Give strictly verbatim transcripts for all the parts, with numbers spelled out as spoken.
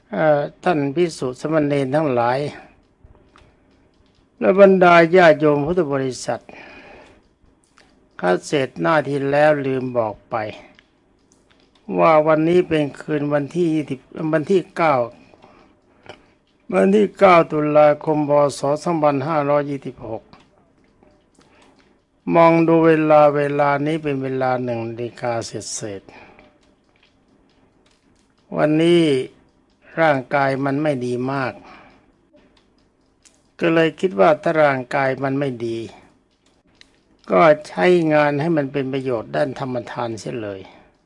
เอ่อท่านภิกษุสามเณรทั้งหลายและบรรดาญาโยมพุทธบริษัทข้าเสร็จหน้าที่แล้วลืมบอกไปว่าวันนี้เป็นคืนวันที่ยี่สิบวันที่เก้าวันที่เก้าตุลาคมพศสองพันห้าร้อยยี่สิบหกมองดูเวลาเวลานี้เป็นเวลาหนึ่งนาฬิกาเศษๆวันนี้ร่างกายมันไม่ดีมากก็เลยคิดว่าถ้าร่างกายมันไม่ดีก็ใช้งานให้มันเป็นประโยชน์ด้านธรรมทานเสียเลย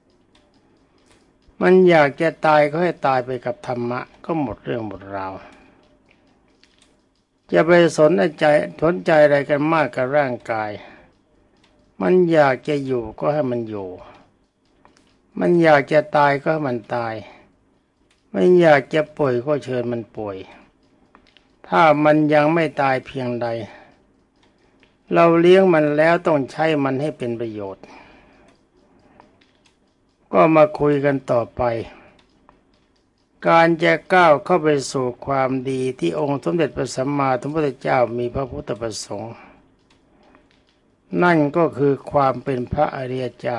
มันอยากจะตายก็ให้ตายไปกับธรรมะก็หมดเรื่องหมดราวจะไปสนใจสนใจอะไรกันมากกับร่างกายมันอยากจะอยู่ก็ให้มันอยู่มันอยากจะตายก็ให้มันตายไม่อยากจะป่วยก็เชิญมันป่วยถ้ามันยังไม่ตายเพียงใดเราเลี้ยงมันแล้วต้องใช้มันให้เป็นประโยชน์ก็มาคุยกันต่อไปการจะก้าวเข้าไปสู่ความดีที่องค์สมเด็จพระสัมมาสัมพุทธเจ้ามีพระพุทธประสงค์นั่นก็คือความเป็นพระอริยเจ้า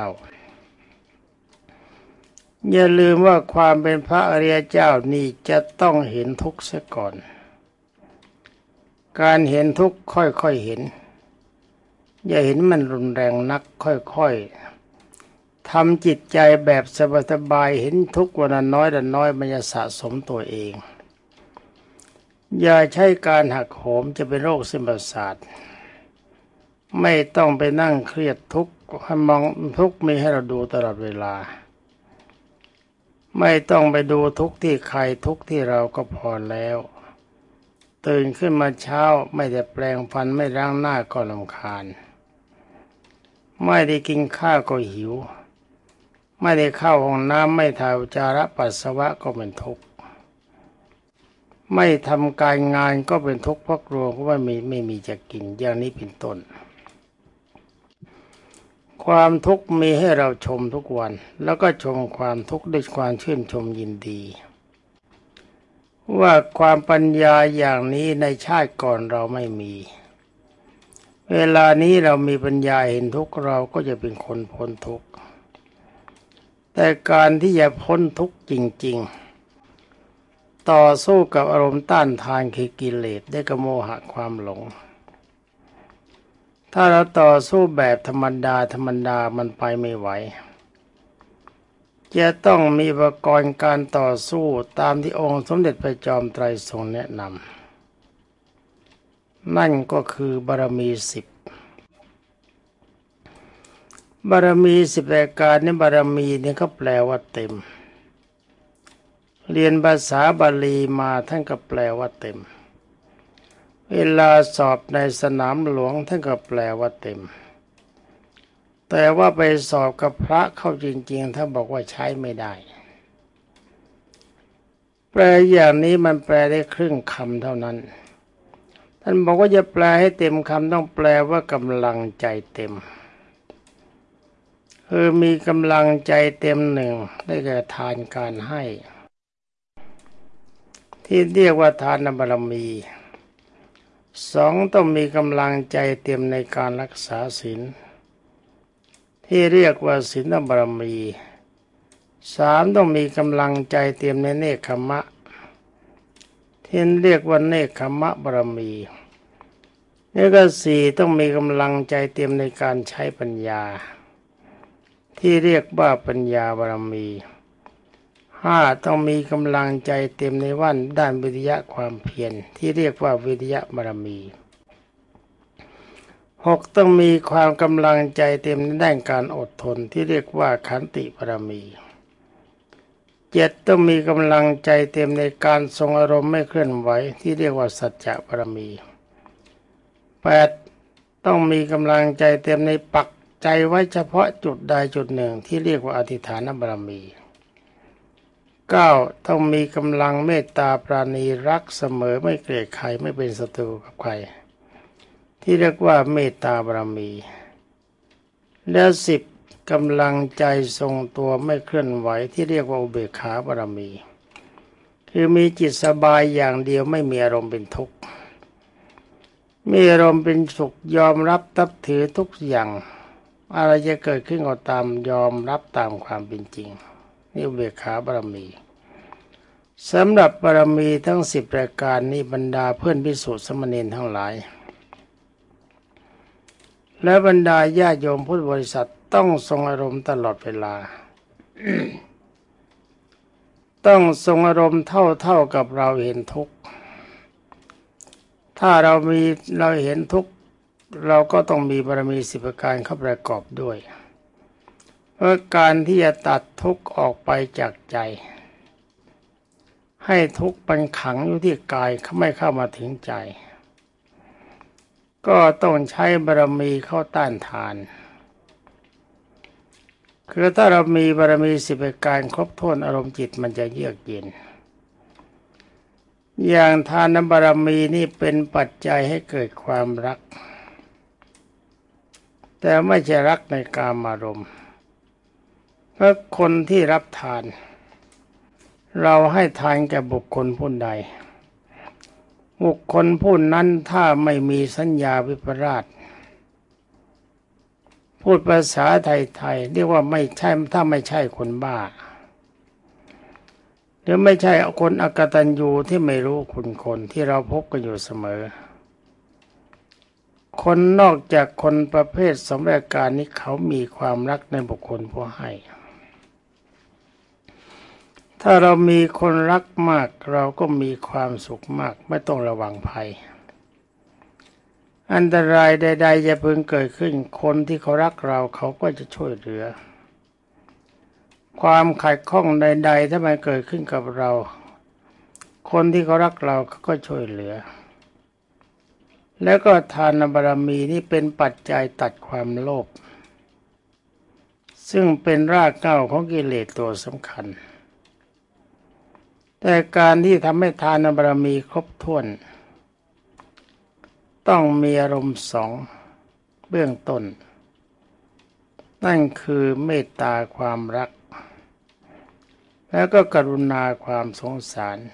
อย่าลืมว่าความเป็นพระอริยเจ้านี่จะต้องเห็นทุกข์เสียก่อนการเห็นทุกข์ค่อยๆเห็นอย่าเห็นมันรุนแรงนักค่อยๆทำจิตใจแบบสบายๆเห็นทุกข์วันละน้อยละน้อยมันจะสะสมตัวเองอย่าใช้การหักโหมจะเป็นโรคเส้นประสาทไม่ต้องไปนั่งเครียดทุกข์ให้มองทุกข์มีให้เราดูตลอดเวลาไม่ต้องไปดูทุกข์ที่ใครทุกข์ที่เราก็พอแล้วตื่นขึ้นมาเช้าไม่ได้แปรงฟันไม่ล้างหน้าก็รำคาญไม่ได้กินข้าวก็หิวไม่ได้เข้าห้องน้ำไม่ถ่ายอุจจาระปัสสาวะก็เป็นทุกข์ไม่ทำการงานก็เป็นทุกข์เพราะกลัวว่าไม่ไม่มีจะกินอย่างนี้เป็นต้นความทุกข์มีให้เราชมทุกวันแล้วก็ชมความทุกข์ด้วยความชื่นชมยินดีว่าความปัญญาอย่างนี้ในชาติก่อนเราไม่มีเวลานี้เรามีปัญญาเห็นทุกข์เราก็จะเป็นคนพ้นทุกข์แต่การที่จะพ้นทุกข์จริงๆต่อสู้กับอารมณ์ต้านทานคือกิเลสได้กับโมหะความหลงถ้าเราต่อสู้แบบธรรมดาธรรมดามันไปไม่ไหวจะต้องมีอุปกรณ์การต่อสู้ตามที่องค์สมเด็จพระจอมไตรทรงแนะนำนั่นก็คือบารมีสิบบารมีสิบรายการนี้บารมีนี่เขาแปลว่าเต็มเรียนภาษาบาลีมาท่านก็แปลว่าเต็มเวลาสอบในสนามหลวงท่านก็แปลว่าเต็มแต่ว่าไปสอบกับพระเข้าจริงๆถ้าบอกว่าใช้ไม่ได้แปลอย่างนี้มันแปลได้ครึ่งคำเท่านั้นท่านบอกว่าจะแปลให้เต็มคำต้องแปลว่ากำลังใจเต็มคือมีกำลังใจเต็มหนึ่งได้แก่ทานการให้ที่เรียกว่าทานบารมีสองต้องมีกำลังใจเต็มในการรักษาศีลที่เรียกว่าศีลบารมีสามต้องมีกำลังใจเต็มในเนกขมะที่เรียกว่าเนกขมะบารมีแล้วก็สี่ต้องมีกำลังใจเต็มในการใช้ปัญญาที่เรียกว่าปัญญาบารมีห้าต้องมีกำลังใจเต็มในวันด้านวิริยะความเพียรที่เรียกว่าวิริยะบารมีหกต้องมีความกำลังใจเต็มในด้านการอดทนที่เรียกว่าขันติบารมีเจ็ดต้องมีกำลังใจเต็มในการทรงอารมณ์ไม่เคลื่อนไหวที่เรียกว่าสัจจะบารมีแปดต้องมีกำลังใจเต็มในปักใจไว้เฉพาะจุดใดจุดหนึ่งที่เรียกว่าอธิฐานบารมีเก้าต้องมีกำลังเมตตาปราณีรักเสมอไม่เกลียดใครไม่เป็นศัตรูกับใครที่เรียกว่าเมตตาบารมีและสิบกำลังใจทรงตัวไม่เคลื่อนไหวที่เรียกว่าอุเบกขาบารมี คคือมีจิตสบายอย่างเดียวไม่มีอารมณ์เป็นทุกข์มีอารมณ์เป็นสุขยอมรับนับถือทุกอย่างอะไรจะเกิดขึ้นก็ตามยอมรับตามความเป็นจริงนี่อุเบกขาบารมีสำหรับบารมีทั้งสิบประการนี้บรรดาเพื่อนภิกษุสมณีทั้งหลายและบรรดาญาโยมพุทธบริษัทต้องทรงอารมณ์ตลอดเวลา ต้องทรงอารมณ์เท่าเท่ากับเราเห็นทุกข์ถ้าเรามีเราเห็นทุกข์เราก็ต้องมีบารมีสิบประการเข้าประกอบด้วยเพราะการที่จะตัดทุกข์ออกไปจากใจให้ทุกข์มันขังอยู่ที่กายไม่เข้ามาถึงใจก็ต้องใช้บารมีเข้าต้านทานคือถ้าเรามีบารมีสิบประการครบถ้วนอารมณ์จิตมันจะเยือกเย็นอย่างทานบารมีนี่เป็นปัจจัยให้เกิดความรักแต่ไม่ใช่รักในกามารมณ์เพราะคนที่รับทานเราให้ทานแก่บุคคลผู้ใดบุคคลผู้นั้นถ้าไม่มีสัญญาวิปราชพูดภาษาไทยๆเรียกว่าไม่ใช่ถ้าไม่ใช่คนบ้าหรือไม่ใช่คนอกตัญญูที่ไม่รู้คุณคนที่เราพบกันอยู่เสมอคนนอกจากคนประเภทสมรการนี้เขามีความรักในบุคคลผู้ให้ถ้าเรามีคนรักมากเราก็มีความสุขมากไม่ต้องระวังภัยอันตรายใดๆจะพึงเกิดขึ้นคนที่เขารักเราเขาก็จะช่วยเหลือความขัดข้องใดๆถ้ามันเกิดขึ้นกับเราคนที่เขารักเราเขาก็ช่วยเหลือแล้วก็ทานบารมีนี่เป็นปัจจัยตัดความโลภซึ่งเป็นรากเหง้าของกิเลสตัวสำคัญแต่การที่ทำให้ทานบารมีครบถ้วนต้องมีอารมณ์สองเบื้องต้นนั่นคือเมตตาความรักแล้วก็กรุณาความสงสาร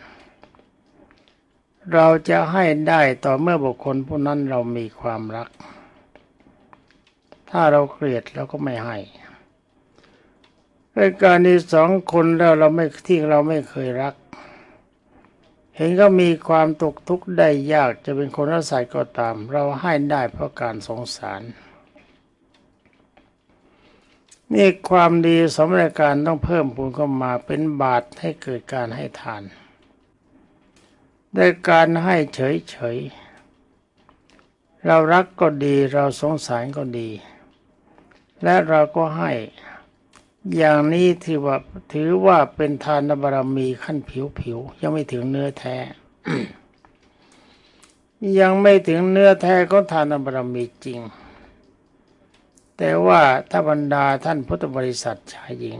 เราจะให้ได้ต่อเมื่อบุคคลผู้นั้นเรามีความรักถ้าเราเกลียดเราก็ไม่ให้ในการที่สองคนแล้วเราไม่ที่เราไม่เคยรักเห็นก็มีความตกทุกข์ได้ยากจะเป็นคนรักษาก็ตามเราให้ได้เพราะการสงสารนี่ความดีสมรการต้องเพิ่มพูนเข้ามาเป็นบาตรให้เกิดการให้ทานได้การให้เฉยๆเรารักก็ดีเราสงสารก็ดีและเราก็ให้อย่างนี้ถือว่าถือว่าเป็นทานบารมีขั้นผิวๆยังไม่ถึงเนื้อแท้ ยังไม่ถึงเนื้อแท้ของทานบารมีจริงแต่ว่าถ้าบรรดาท่านพุทธบริษัทชายหญิง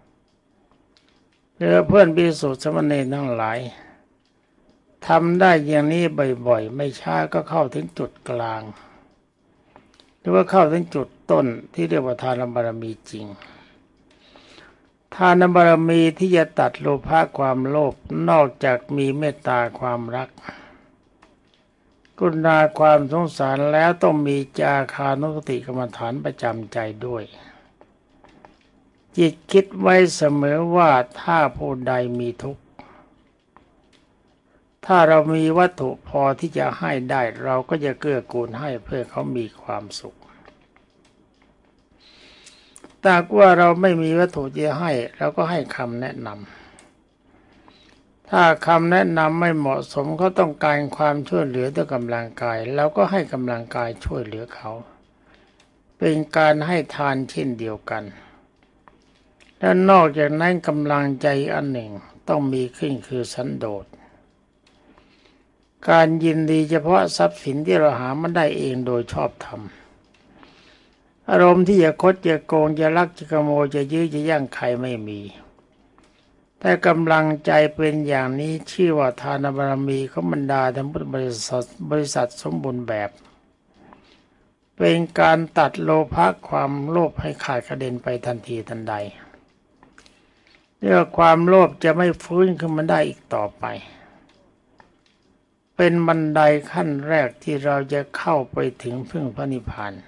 หรือเพื่อนภิกษุสามเณรทั้งหลายทำได้อย่างนี้บ่อยๆไม่ช้าก็เข้าถึงจุดกลางหรือว่าเข้าถึงจุดต้นที่เรียกว่าทานบารมีจริงทานบารมีที่จะตัดโลภะความโลภนอกจากมีเมตตาความรักกรุณาความสงสารแล้วต้องมีจาคานุสติกรรมฐานประจำใจด้วยจิตคิดไว้เสมอว่าถ้าผู้ใดมีทุกข์ถ้าเรามีวัตถุพอที่จะให้ได้เราก็จะเกื้อกูลให้เพื่อเขามีความสุขแต่ว่าเราไม่มีวัตถุจะให้เราก็ให้คำแนะนำถ้าคำแนะนำไม่เหมาะสมเขาต้องการความช่วยเหลือด้วยกำลังกายเราก็ให้กำลังกายช่วยเหลือเขาเป็นการให้ทานเช่นเดียวกันและนอกจากนั้นกำลังใจอันหนึ่งต้องมีขึ้นคือสันโดษการยินดีเฉพาะทรัพย์สินที่เราหามาได้เองโดยชอบธรรมอารมณ์ที่จะคดจะโกงจะลักจะขโมยจะยื้อจะแย่งใครไม่มีแต่กำลังใจเป็นอย่างนี้ชื่อว่าทานบารมีของบรรดาธรรมพุทธบริษัทบริษัทสมบูรณ์แบบเป็นการตัดโลภะความโลภให้ขาดกระเด็นไปทันทีทันใดเรื่องความโลภจะไม่ฟื้นขึ้นมาได้อีกต่อไปเป็นบันไดขั้นแรกที่เราจะเข้าไปถึงพึ่งพระนิพพาน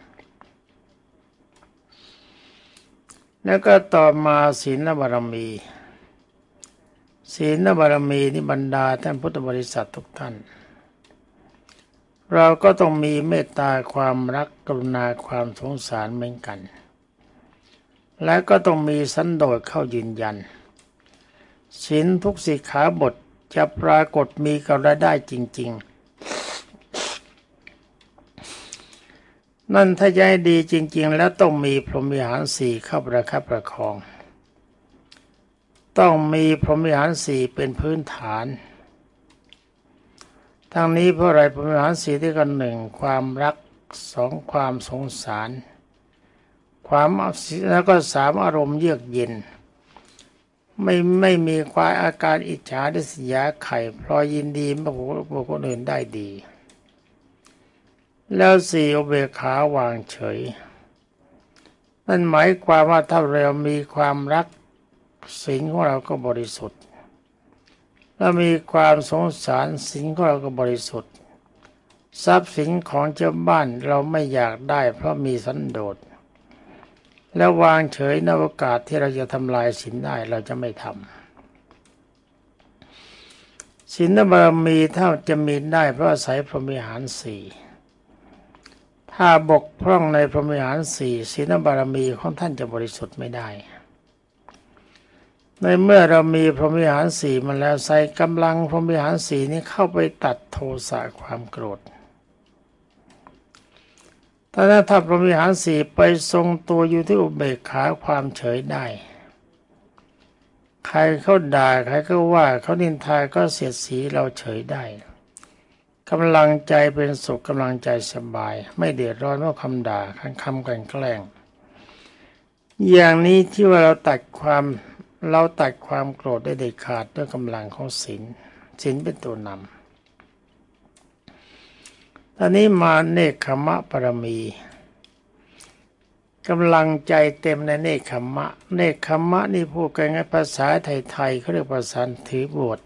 แล้วก็ต่อมาศีลบารมีศีลบารมีนี่บรรดาท่านพุทธบริษัททุกท่านเราก็ต้องมีเมตตาความรักกรุณาความสงสารเหมือนกันและก็ต้องมีสันโดษเข้ายืนยันศีลทุกสิกขาบทจะปรากฏมีกับเราได้จริงๆนั่นถ้าจะให้ดีจริงๆแล้วต้องมีพรหมวิหารสี่เข้าประคับประคองต้องมีพรหมวิหารสี่เป็นพื้นฐานทั้งนี้เพราะอะไรพรหมวิหารสี่ที่กันหนึ่งความรักสองความสงสารความแล้วก็สามอารมณ์เยือกเย็นไม่ไม่มีความอาการอิจฉาริษยาใครพลอยยินดีเมื่อบุคคลอื่นได้ดีแล้วสี่อุเบกขาวางเฉยนั่นหมายความว่าถ้าเรามีความรักศีลของเราก็บริสุทธิ์และมีความสงสารศีลของเราก็บริสุทธิ์ทรัพย์สินของเจ้าบ้านเราไม่อยากได้เพราะมีสันโดษแล้ววางเฉยในโอกาสที่เราจะทำลายศีลได้เราจะไม่ทำศีลบารมีถ้าจะมีได้เพราะอาศัยพรหมวิหารสี่ถ้าบกพร่องในพรหมวิหารสี่ศีลบารมีของท่านจะบริสุทธิ์ไม่ได้ในเมื่อเรามีพรหมวิหารสี่มาแล้วใส่กำลังพรหมวิหารสี่นี้เข้าไปตัดโทสะความโกรธถ้าถ้าพรหมวิหารสี่ไปทรงตัวอยู่ที่อุเบกขาความเฉยได้ใครเขาด่าใครก็ว่าเขานินทาก็เสียดสีเราเฉยได้กำลังใจเป็นสุขกำลังใจสบายไม่เดือดร้อนเพราะคำด่าคำกลั่นแกล้งอย่างนี้ที่ว่าเราตัดความเราตัดความโกรธได้เด็ดขาดด้วยกำลังของศีลศีลเป็นตัวนำตอนนี้มาเนกขมะปรมีกำลังใจเต็มในเนกขมะเนกขมะนี่พูดกันง่ายภาษาไทยๆเขาเรียกภาษาถือบวช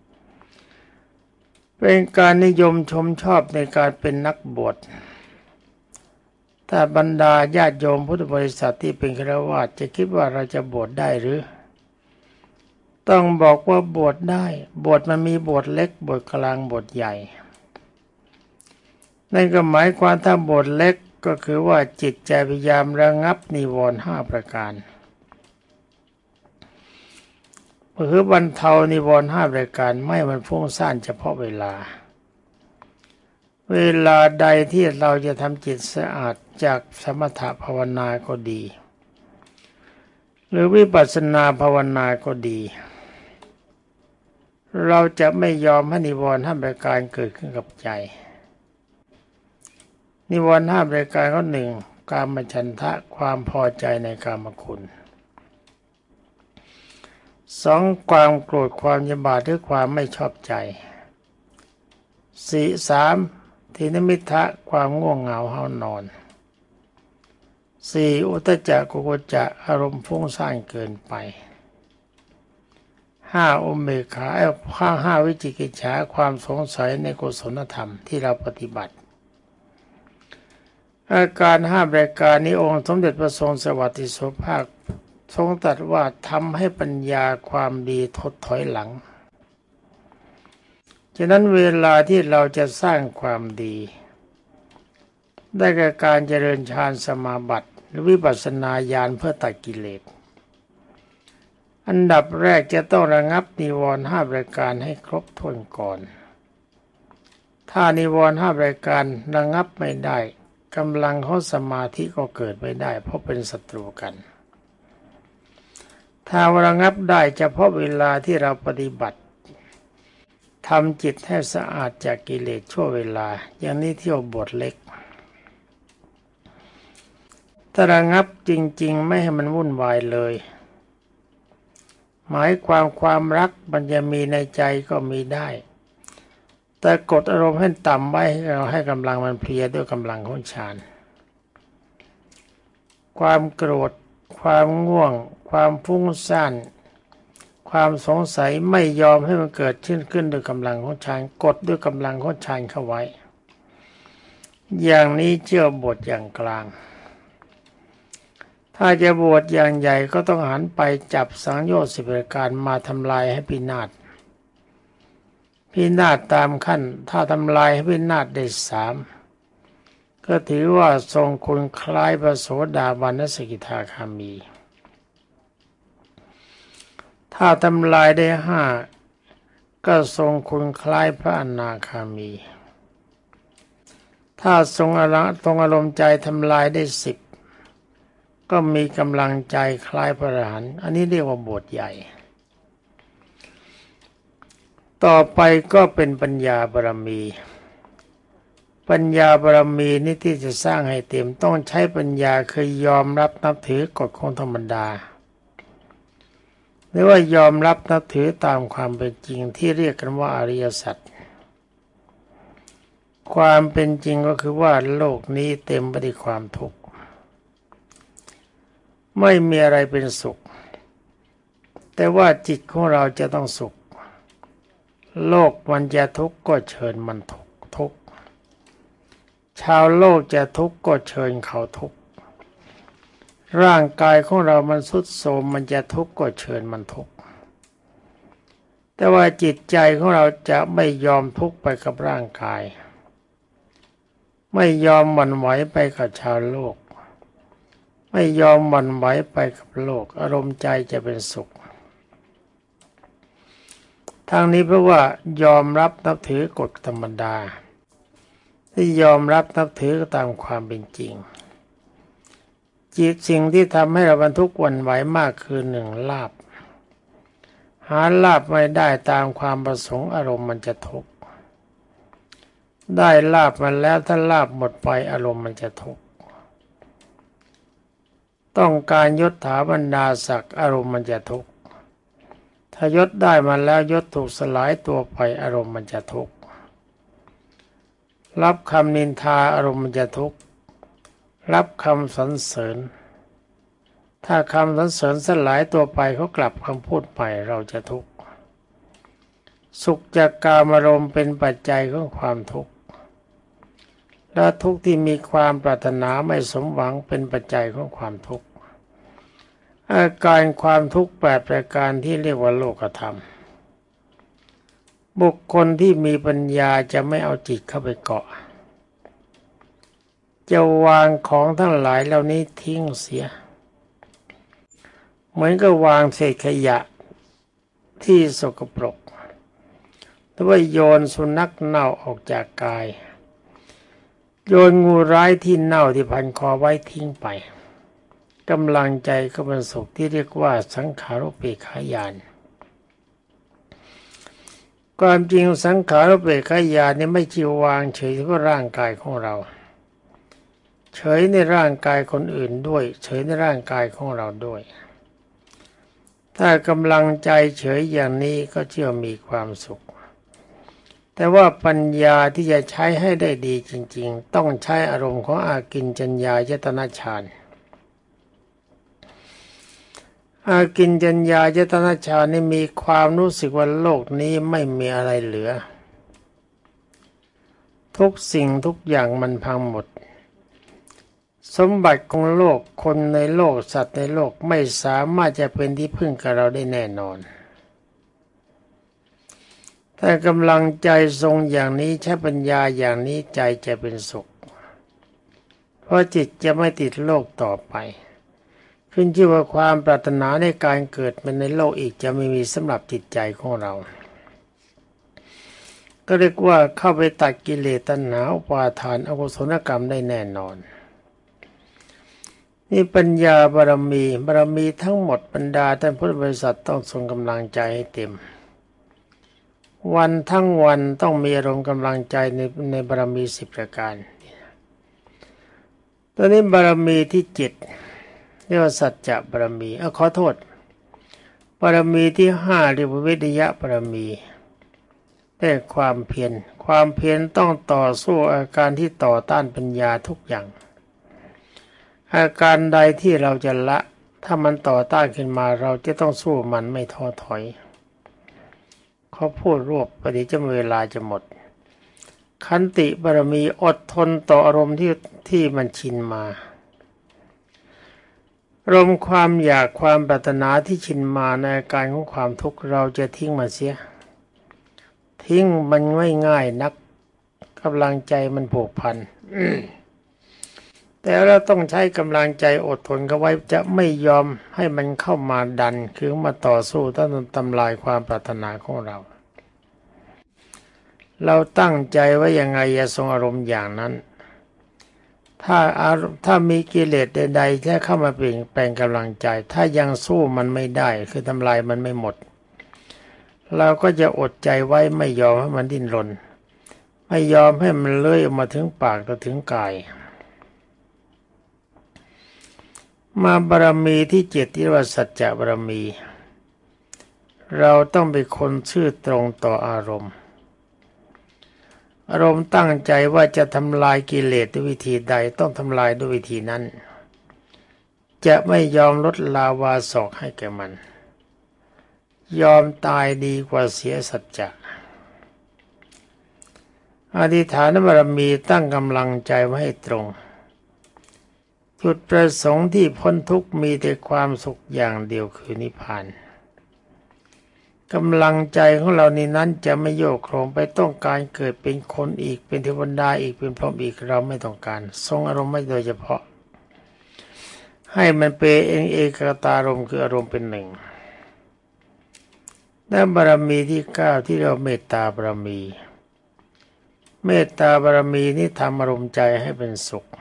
เป็นการนิยมชมชอบในการเป็นนักบวชถ้าบรรดาญาติโยมพุทธบริษัทที่เป็นฆราวาสจะคิดว่าเราจะบวชได้หรือต้องบอกว่าบวชได้บวชมันมีบวชเล็กบวชกลางบวชใหญ่นั่นก็หมายความถ้าบทเล็กก็คือว่าจิตใจพยายามระงับนิวรณ์ห้าประการคือบรรเทานิวรณ์ห้าประการไม่มันฟุ้งซ่านเฉพาะเวลาเวลาใดที่เราจะทำจิตสะอาดจากสมถภาวนาก็ดีหรือวิปัสสนาภาวนาก็ดีเราจะไม่ยอมให้นิวรณ์ห้าประการเกิดขึ้นกับใจนิวรณ์ห้าประการข้อหนึ่งกามฉันทะความพอใจในกามคุณสองความโกรธความยำบาดหรือความไม่ชอบใจสี่สามทินมิทะความง่วงเหงาเฮานอนสี่อุทจักกุกุจจะอารมณ์ฟุ้งซ่านเกินไปห้าอุเบกขาห้าห้าวิจิกิจฉาความสงสัยในกุศลธรรมที่เราปฏิบัติอาการห้ารายการนี้องค์สมเด็จพระทรงสวัสดิโสภาคทรงตรัสว่าทำให้ปัญญาความดีถดถอยหลังฉะนั้นเวลาที่เราจะสร้างความดีได้แก่การเจริญฌานสมาบัติหรือวิปัสสนาญาณเพื่อตัดกิเลสอันดับแรกจะต้องระงับนิวรณ์ห้ารายการให้ครบถ้วนก่อนถ้านิวรณ์ห้ารายการระงับไม่ได้กำลังของสมาธิก็เกิดไม่ได้เพราะเป็นศัตรูกันถ้าระงับได้เฉพาะเวลาที่เราปฏิบัติทำจิตให้สะอาดจากกิเลสชั่วเวลาอย่างนี้เที่ยวบทเล็กถ้าระงับจริงๆไม่ให้มันวุ่นวายเลยหมายความความรักมันจะมีในใจก็มีได้แต่กดอารมณ์ให้ต่ำไว้ให้เราให้กำลังมันเพลียด้วยกำลังของฌานความโกรธความง่วงความฟุ้งซ่านความสงสัยไม่ยอมให้มันเกิดขึ้นขึ้นด้วยกำลังของฌานกดด้วยกำลังของฌานเข้าไว้อย่างนี้เชื่อบทอย่างกลางถ้าจะบวชอย่างใหญ่ก็ต้องหันไปจับสังโยชน์สิบประการมาทำลายให้พินาศพินาศตามขั้นถ้าทำลายให้พินาศได้สามก็ถือว่าทรงคุณคล้ายพระโสดาบันสกิทาคามีถ้าทำลายได้ห้าก็ทรงคุณคล้ายพระอนาคามีถ้าทรงอารมณ์ทรงอารมณ์ใจทำลายได้สิบก็มีกำลังใจคล้ายพระอรหันต์อันนี้เรียกว่าบทใหญ่ต่อไปก็เป็นปัญญาบารมีปัญญาบารมีนี่ที่จะสร้างให้เต็มต้องใช้ปัญญาคือยอมรับนับถือกฎของธรรมดาหรือว่ายอมรับนับถือตามความเป็นจริงที่เรียกกันว่าอริยสัจความเป็นจริงก็คือว่าโลกนี้เต็มไปด้วยความทุกข์ไม่มีอะไรเป็นสุขแต่ว่าจิตของเราจะต้องสุขโลกมันจะทุกข์ก็เชิญมันทุกข์ทุกข์ชาวโลกจะทุกข์ก็เชิญเขาทุกข์ร่างกายของเรามันทรุดโทรมมันจะทุกข์ก็เชิญมันทุกข์แต่ว่าจิตใจของเราจะไม่ยอมทุกข์ไปกับร่างกายไม่ยอมหวั่นไหวไปกับชาวโลกไม่ยอมหวั่นไหวไปกับโลกอารมณ์ใจจะเป็นสุขทางนี้เพราะว่ายอมรับนับถือกฎธรรมดาที่ยอมรับนับถือตามความเป็นจริงจิตสิ่งที่ทำให้เราบรรทุกหวั่นไหวมากคือหนึ่งลาภหาลาภไม่ได้ตามความประสงค์อารมณ์มันจะทุกข์ได้ลาภมาแล้วถ้าลาภหมดไปอารมณ์มันจะทุกข์ต้องการยศถาบรรดาศักดิ์อารมณ์มันจะทุกข์ถ้ายศได้มาแล้วยศถูกสลายตัวไปอารมณ์มันจะทุกข์รับคำนินทาอารมณ์มันจะทุกข์รับคำสรรเสริญถ้าคำสรรเสริญสลายตัวไปเขากลับคำพูดไปเราจะทุกข์สุขจากกามอารมณ์เป็นปัจจัยของความทุกข์และทุกข์ที่มีความปรารถนาไม่สมหวังเป็นปัจจัยของความทุกข์อาการความทุกข์แปดประการที่เรียกว่าโลกธรรมบุคคลที่มีปัญญาจะไม่เอาจิตเข้าไปเกาะจะวางของทั้งหลายเหล่านี้ทิ้งเสียเหมือนกับวางเศษขยะที่สกปรกหรือว่าโยนสุนัขเน่าออกจากกายโยนงูร้ายที่เน่าที่พันคอไว้ทิ้งไปกำลังใจก็เป็นสุขที่เรียกว่าสังขารุปเปกขญาณความจริงสังขารุปเปกขญาณนี่ไม่ใช่วางเฉยเฉพาะร่างกายของเราเฉยในร่างกายคนอื่นด้วยเฉยในร่างกายของเราด้วยถ้ากำลังใจเฉยอย่างนี้ก็เชื่อมีความสุขแต่ว่าปัญญาที่จะใช้ให้ได้ดีจริงๆต้องใช้อารมณ์ของอากิญจัญญายตนะฌานอากิญจัญญายตนะฌานนี่มีความรู้สึกว่าโลกนี้ไม่มีอะไรเหลือทุกสิ่งทุกอย่างมันพังหมดสมบัติของโลกคนในโลกสัตว์ในโลกไม่สามารถจะเป็นที่พึ่งกับเราได้แน่นอนถ้ากำลังใจทรงอย่างนี้ใช้ปัญญาอย่างนี้ใจจะเป็นสุขเพราะจิตจะไม่ติดโลกต่อไปขึ้นชื่อว่าความปรารถนาในการเกิดเป็นในโลกอีกจะไม่มีสำหรับจิตใจของเราก็เรียกว่าเข้าไปตัดกิเลสตัณหาอุปาทานอกุศลกรรมได้แน่นอนนี่ปัญญาบารมีบารมีทั้งหมดบรรดาท่านพุทธบริษัทต้องทรงกำลังใจให้เต็มวันทั้งวันต้องมีอารมณ์กำลังใจในในบารมีสิบประการตอนนี้บารมีที่เจ็ดเรียกว่าสัจจะบารมีเอาขอโทษบารมีที่ห้าเรียกว่าวิริยะบารมีได้ความเพียรความเพียรต้องต่อสู้อาการที่ต่อต้านปัญญาทุกอย่างอาการใดที่เราจะละถ้ามันต่อต้านขึ้นมาเราจะต้องสู้มันไม่ท้อถอยเขาพูดรวบพอดีจะเวลาจะหมดขันติบารมีอดทนต่ออารมณ์ที่ที่มันชินมาอารมณ์ความอยากความปรารถนาที่ชินมาในอาการของความทุกข์เราจะทิ้งมันเสียทิ้งมันไม่ง่ายนักกำลังใจมันผูกพัน แต่เราต้องใช้กำลังใจอดทนกันไว้จะไม่ยอมให้มันเข้ามาดันคือมาต่อสู้ต้านทำลายความปรารถนาของเราเราตั้งใจไว้ยังไงอย่าทรงอารมณ์อย่างนั้นถ้าอารมณ์ถ้ามีกิเลสใดๆที่เข้ามาเปลี่ยนแปลงกำลังใจถ้ายังสู้มันไม่ได้คือทำลายมันไม่หมดเราก็จะอดใจไว้ไม่ยอมให้มันดิ้นรนไม่ยอมให้มันเลื้อยออกมาถึงปากและถึงกายมาบารมีที่เจ็ดที่เรียกว่าสัจจะบารมีเราต้องเป็นคนซื่อตรงต่ออารมณ์อารมณ์ตั้งใจว่าจะทำลายกิเลสด้วยวิธีใดต้องทำลายด้วยวิธีนั้นจะไม่ยอมลดลาวาศอกให้แก่มันยอมตายดีกว่าเสียสัจจะอธิษฐานบารมีตั้งกำลังใจไว้ให้ตรงจุดประสงค์ที่พ้นทุกข์มีแต่ความสุขอย่างเดียวคือนิพพานกำลังใจของเรานี้นั้นจะไม่โยกโครงไปต้องการเกิดเป็นคนอีกเป็นเทวดาอีกเป็นพรหมอีกเราไม่ต้องการทรงอารมณ์ไม่โดยเฉพาะให้มันเป็นเองเอกตารมณ์คืออารมณ์เป็นหนึ่งและบารมีที่เก้าที่เราเมตตาบารมีเมตตาบารมีนี้ทำอารมณ์ใจให้เป็นสุข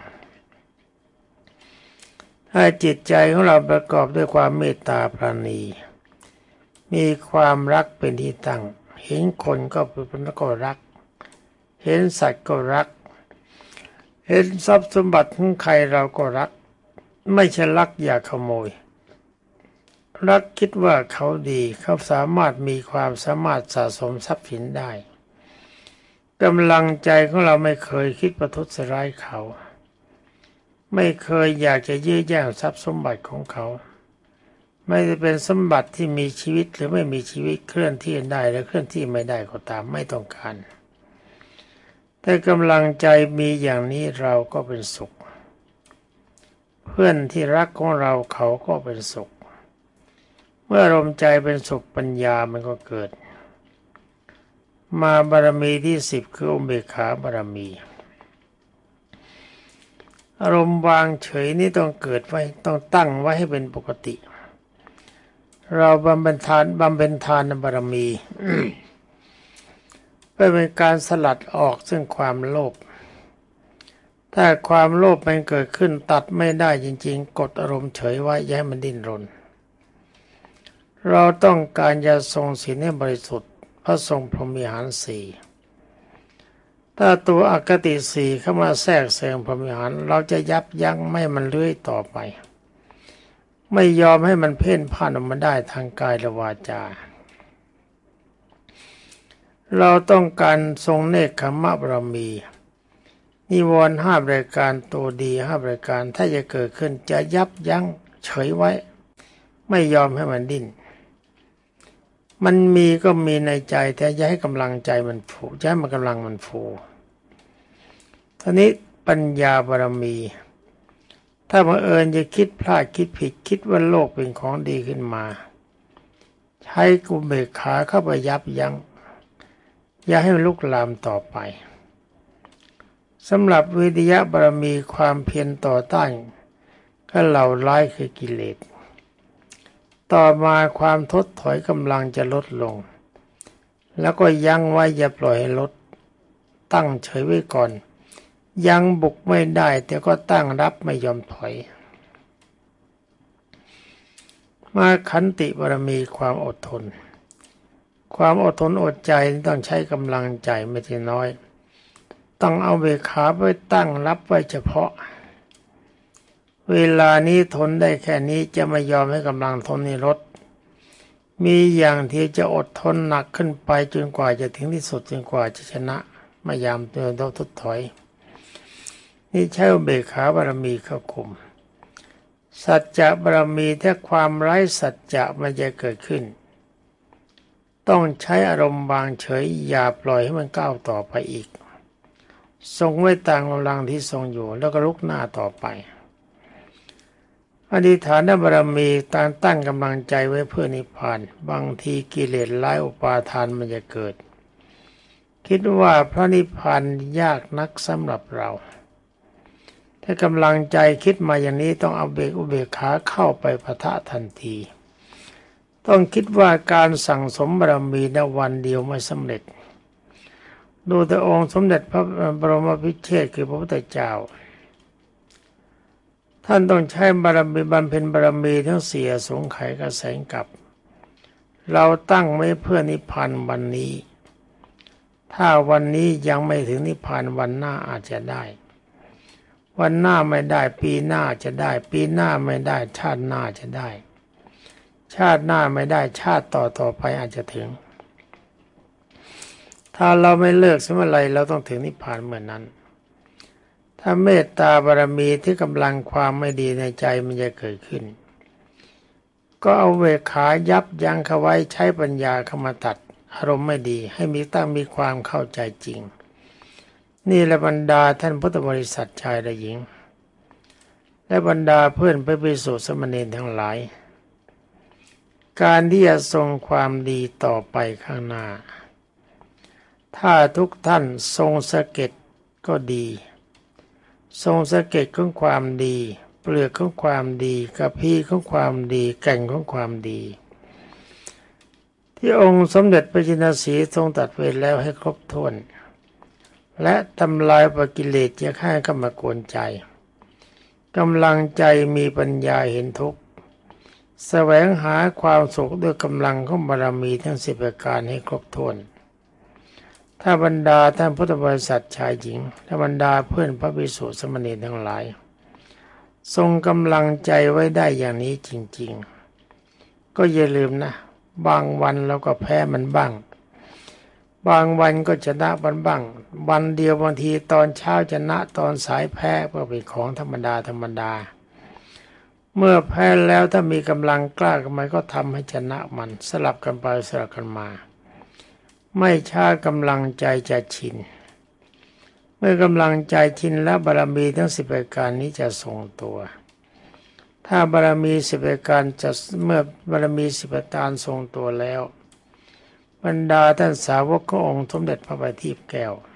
ถ้าจิตใจของเราประกอบด้วยความเมตตาปราณีมีความรักเป็นที่ตั้งเห็นคนก็เป็นก็รักเห็นสัตว์ก็รักเห็นทรัพย์สมบัติของใครเราก็รักไม่ใช่รักอยากขโมยรักคิดว่าเขาดีเขาสามารถมีความสามารถสะสมทรัพย์สินได้กำลังใจของเราไม่เคยคิดประทุษร้ายเขาไม่เคยอยากจะยื้อแย่งทรัพย์สมบัติของเขาไม่ได้เป็นสมบัติที่มีชีวิตหรือไม่มีชีวิตเคลื่อนที่ได้และเคลื่อนที่ไม่ได้ก็ตามไม่ต้องการแต่กำลังใจมีอย่างนี้เราก็เป็นสุขเพื่อนที่รักของเราเขาก็เป็นสุขเมื่ออารมณ์ใจเป็นสุขปัญญามันก็เกิดมาบารมีที่สิบคืออุเบกขาบารมีอารมณ์วางเฉยนี้ต้องเกิดไว้ต้องตั้งไว้ให้เป็นปกติเราบำเพ็ญทานบำเพ็ญทานบารมี เพื่อเป็นการสลัดออกซึ่งความโลภถ้าความโลภมันเกิดขึ้นตัดไม่ได้จริงๆกดอารมณ์เฉยไว้อย่าให้มันดิ้นรนเราต้องการจะทรงศีลให้บริสุทธิ์พระทรงพรหมิหารสี่ถ้าตัวอคติสี่เข้ามาแทรกแซงพรหมิหารเราจะยับยั้งไม่มันเลื้อยต่อไปไม่ยอมให้มันเพ่นพ่านออกมาได้ทางกายและวาจาเราต้องการทรงเนกขมะบารมีนิวรณ์ห้ารายการตัวดีห้ารายการถ้าจะเกิดขึ้นจะยับยั้งเฉยไว้ไม่ยอมให้มันดิ้นมันมีก็มีในใจแต่อย่าให้กำลังใจมันฟูอย่าให้มันกำลังมันฟูทีนี้ปัญญาบารมีถ้าบังเอิญจะคิดพลาดคิดผิดคิดว่าโลกเป็นของดีขึ้นมาใช้กุเบกขาเข้าไปยับยั้งอย่าให้มันลุกลามต่อไปสำหรับวิริยะบารมีความเพียรต่อต้านก็เหล่าร้ายคือกิเลสต่อมาความทดถอยกำลังจะลดลงแล้วก็ยั้งไว้อย่าปล่อยให้ลดตั้งเฉยไว้ก่อนยังบุกไม่ได้แต่ก็ตั้งรับไม่ยอมถอยมาขันติบารมีความอดทนความอดทนอดใจต้องใช้กำลังใจไม่ใช่น้อยต้องเอาเบกขาไว้ตั้งรับไว้เฉพาะเวลานี้ทนได้แค่นี้จะไม่ยอมให้กำลังทนนี้ลดมีอย่างที่จะอดทนหนักขึ้นไปจนกว่าจะถึงที่สุดจนกว่าจะชนะไม่ยอมเดินทดถอยนี่ใช้อุเบกขาบารมีเข้าคุมสัจจะบารมีถ้าความไร้สัจจะมันจะเกิดขึ้นต้องใช้อารมณ์วางเฉยอย่าปล่อยให้มันก้าวต่อไปอีกทรงไว้ตามกำลังที่ทรงอยู่แล้วก็ลุกหน้าต่อไปอธิษฐานบารมีตั้งตั้งกำลังใจไว้เพื่อนิพพานบางทีกิเลสร้ายอุปาทานมันจะเกิดคิดว่าพระนิพพานยากนักสำหรับเราถ้ากำลังใจคิดมาอย่างนี้ต้องเอาเบกอุเบกขาเข้าไปปะทะทันทีต้องคิดว่าการสั่งสมบารมีในวันเดียวไม่สำเร็จดูแต่องค์สมเด็จพระบรมพิเชษฐ์คือพระพุทธเจ้าท่านต้องใช้บารมีบำเพ็ญบารมีทั้งเสียสงไขยกระแสงกับเราตั้งไว้เพื่อนิพพานวันนี้ถ้าวันนี้ยังไม่ถึงนิพพานวันหน้าอาจจะได้วันหน้าไม่ได้ปีหน้าจะได้ปีหน้าไม่ได้ชาติหน้าจะได้ชาติหน้าไม่ได้ชาติต่อต่อไปอาจจะถึงถ้าเราไม่เลิกสมัยไรเราต้องถึงนิพพานเหมือนนั้นถ้าเมตตาบารมีที่กำลังความไม่ดีในใจมันจะเกิดขึ้นก็เอาเวขายับยั้งเขาไว้ใช้ปัญญาเข้ามาตัดอารมณ์ไม่ดีให้มีตั้งมีความเข้าใจจริงนี่แหละบรรดาท่านพุทธบริษัทชายและหญิงและบรรดาเพื่อนพระภิกษุสามเณรทั้งหลายการที่จะทรงความดีต่อไปข้างหน้าถ้าทุกท่านทรงสะเก็ดก็ดีทรงสะเก็ดของความดีเปลือกของความดีกระพี้ของความดีแก่นของความดีที่องค์สมเด็จพระจินสีทรงตรัสไว้แล้วให้ครบถ้วนและทำลายปกิเลสจะให้เข้ามากวนใจกำลังใจมีปัญญาเห็นทุกข์แสวงหาความสุขด้วยกำลังของบารมีทั้งสิบประการให้ครบถ้วนถ้าบรรดาท่านพุทธบริษัทชายหญิงและบรรดาเพื่อนพระภิกษุสามเณรทั้งหลายทรงกำลังใจไว้ได้อย่างนี้จริงๆก็อย่าลืมนะบางวันเราก็แพ้มันบ้างบางวันก็ชนะมันบ้างวันเดียวบางทีตอนเช้าชนะตอนสายแพ้ก็เป็นของธรรมดาธรรมดาเมื่อแพ้แล้วถ้ามีกำลังกล้าขึ้นมาก็ทำให้ชนะมันสลับกันไปสลับกันมาไม่ช้ากำลังใจจะชินเมื่อกำลังใจชินแล้วบารมีทั้งสิบประการนี้จะทรงตัวถ้าบารมีสิบประการจะเมื่อบารมีสิบประการทรงตัวแล้วบรรดาท่านสาวกขององค์สมเด็จพระบัณฑิตแก้ว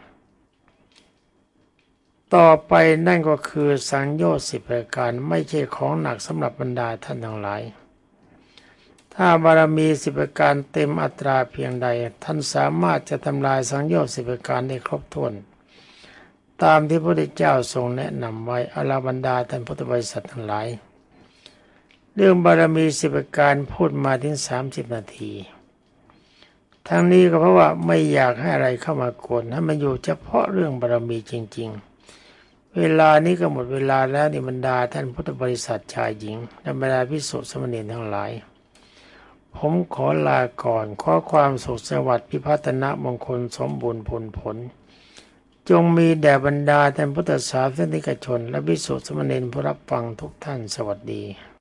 ต่อไปนั่นก็คือสังโยชน์สิบประการไม่ใช่ของหนักสำหรับบรรดาท่านทั้งหลายถ้าบารมีสิบประการเต็มอัตราเพียงใดท่านสามารถจะทำลายสังโยชน์สิบประการได้ครบถ้วนตามที่พระพุทธเจ้าทรงแนะนำไว้อลาบรรดาท่านพุทธบริษัททั้งหลายเรื่องบารมีสิบประการพูดมาถึงสามสิบนาทีทั้งนี้ก็เพราะว่าไม่อยากให้อะไรเข้ามากวนให้มันอยู่เฉพาะเรื่องบารมีจริงๆเวลานี้ก็หมดเวลาแล้วนี่บรรดาท่านพุทธบริษัทชายหญิงและบรรดาภิกษุสามเณรทั้งหลายผมขอลาก่อนขอความสุขสวัสดิ์พิพัฒนมงคลสมบูรณ์ผลผลจงมีแด่บรรดาท่านพุทธศาสนิกชนและภิกษุสามเณรผู้รับฟังทุกท่านสวัสดี